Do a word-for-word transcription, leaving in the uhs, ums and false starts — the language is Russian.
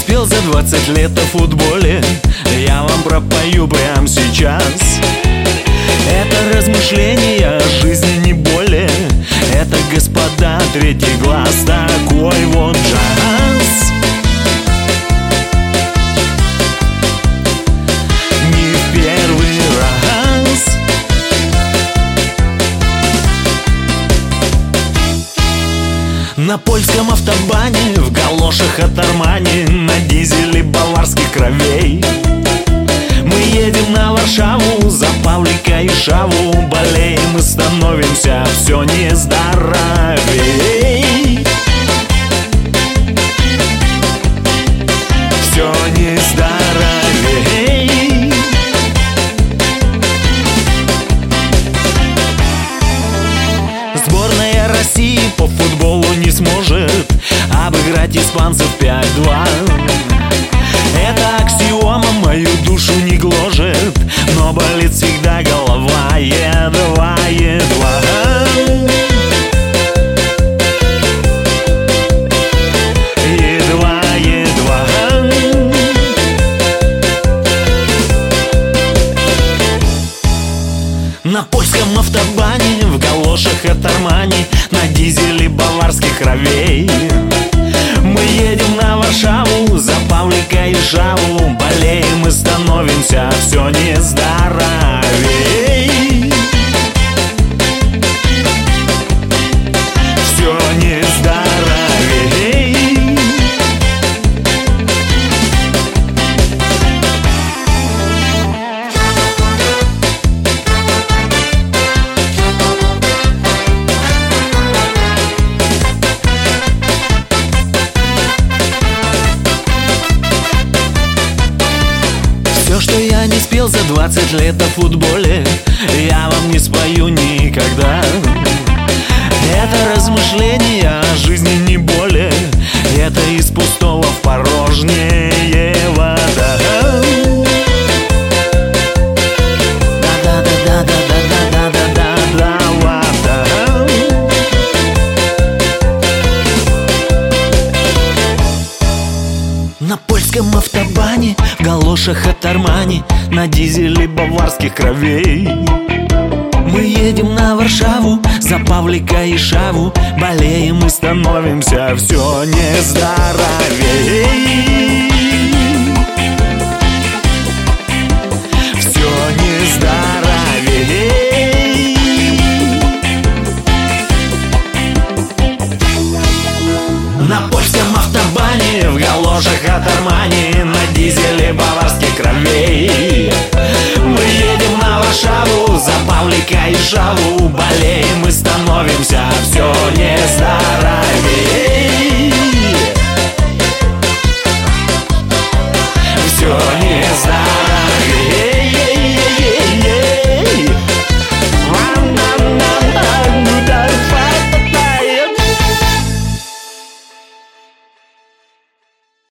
спел за двадцать лет о футболе, я вам пропою прямо сейчас. Это размышления о жизни, не более. Это, господа, третий глаз, такой вот джаз. Не в первый раз. На польском автобане, в галошах от Армани, на дизеле баварских кровей мы едем на Варшаву, за Павлика и Шаву. Болеем и становимся все нездоровей. Все нездоровей. Сборная России по футболу не сможет обыграть испанцев пять-два. Это аксиома, мою душу не гложет, но болит всегда голова, едва, едва. Едва, едва. На польском автобане, в галошах от Армани, на дизеле баварских кровей мы едем на Варшаву, за Павлика и Шаву. Болеем и становимся все нездоровей. Все нездоровей. Все, что я не спел за двадцать лет о футболе, я вам не спою никогда. Это размышления о жизни, не более. Это из пустого в порожнее вода. Да-да-да-да-да-да-да-да-да, вода. На польском автобане, в галошах от Армани, на дизеле баварских кровей мы едем на Варшаву, за Павлика и Шаву. Болеем и становимся все нездоровей. Все нездоровей. На польском автобане, в галошах от Армани, на дизеле баварских кровей мы едем на Варшаву, за Павлика и Шаву. Болеем и становимся все нездоровей. Все нездоровей.